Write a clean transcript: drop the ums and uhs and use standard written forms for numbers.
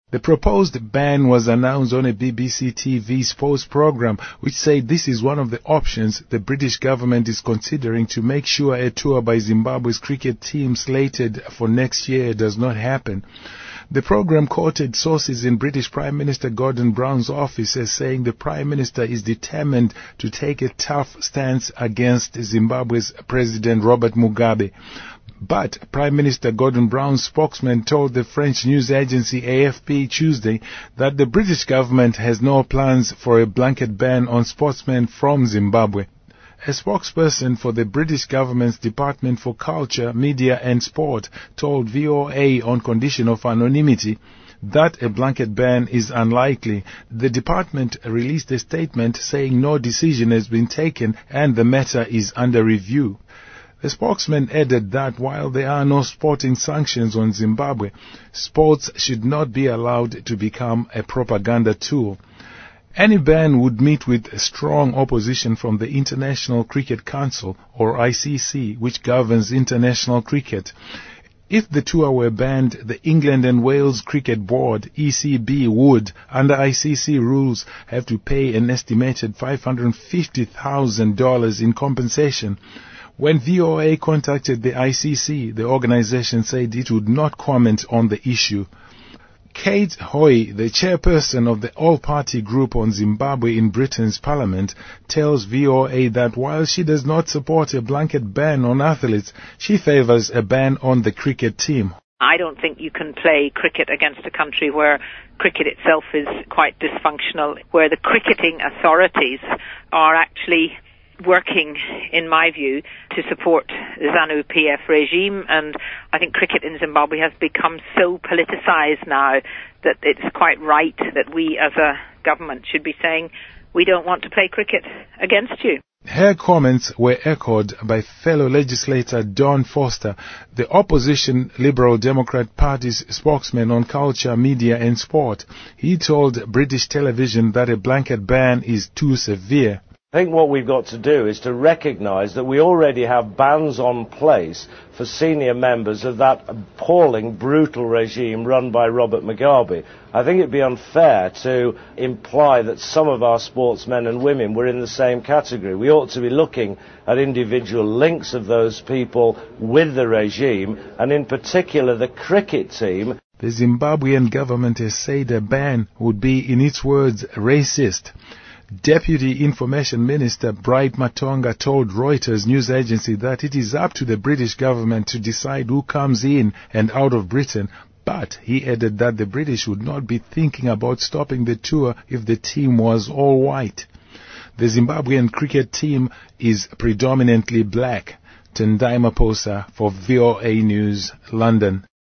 The proposed ban was announced on a BBC TV sports program, which said this is one of the options the British government is considering to make sure a tour by Zimbabwe's cricket team slated for next year does not happen. The program quoted sources in British Prime Minister Gordon Brown's office as saying the Prime Minister is determined to take a tough stance against Zimbabwe's President Robert Mugabe. But Prime Minister Gordon Brown's spokesman told the French news agency AFP Tuesday that the British government has no plans for a blanket ban on sportsmen from Zimbabwe. A spokesperson for the British government's Department for Culture, Media and Sport told VOA on condition of anonymity that a blanket ban is unlikely. The department released a statement saying no decision has been taken and the matter is under review. The spokesman added that while there are no sporting sanctions on Zimbabwe, sports should not be allowed to become a propaganda tool. Any ban would meet with strong opposition from the International Cricket Council, or ICC, which governs international cricket. If the tour were banned, the England and Wales Cricket Board, ECB, would, under ICC rules, have to pay an estimated $550,000 in compensation. When VOA contacted the ICC, the organization said it would not comment on the issue. Kate Hoy, the chairperson of the all-party group on Zimbabwe in Britain's parliament, tells VOA that while she does not support a blanket ban on athletes, she favors a ban on the cricket team. I don't think you can play cricket against a country where cricket itself is quite dysfunctional, where the cricketing authorities are actually working, in my view, to support the ZANU-PF regime, and I think cricket in Zimbabwe has become so politicised now that it's quite right that we as a government should be saying we don't want to play cricket against you. Her comments were echoed by fellow legislator Don Foster, the opposition Liberal Democrat Party's spokesman on culture, media and sport. He told British television that a blanket ban is too severe. I think what we've got to do is to recognise that we already have bans on place for senior members of that appalling, brutal regime run by Robert Mugabe. I think it'd be unfair to imply that some of our sportsmen and women were in the same category. We ought to be looking at individual links of those people with the regime, and in particular the cricket team. The Zimbabwean government has said a ban would be, in its words, racist. Deputy Information Minister Bright Matonga told Reuters news agency that it is up to the British government to decide who comes in and out of Britain, but he added that the British would not be thinking about stopping the tour if the team was all white. The Zimbabwean cricket team is predominantly black. Tendai Maposa for VOA News, London.